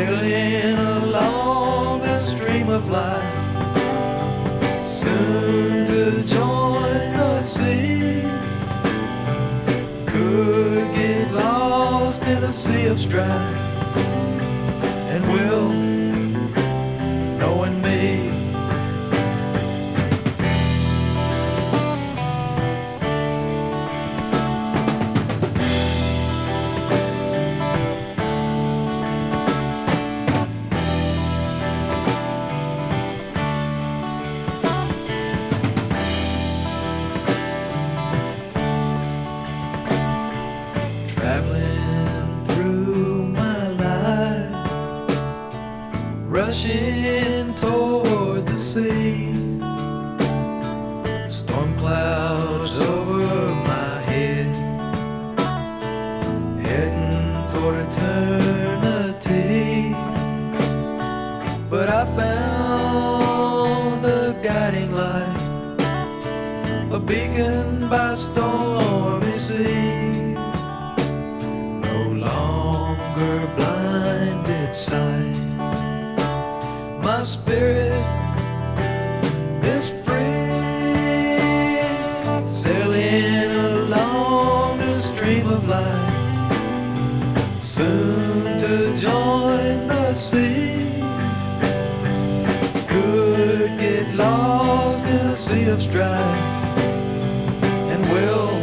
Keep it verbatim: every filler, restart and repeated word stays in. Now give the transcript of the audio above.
sailing along the stream of life, soon to join the sea. Could get lost in a sea of strife, and will, knowing me. Traveling through my life, rushing toward the sea. Storm clouds over my head, heading toward eternity. But I found a guiding light, a beacon by stormy sea. Blinded sight, my spirit is free, sailing along the stream of life, soon to join the sea. Could get lost in a sea of strife, and will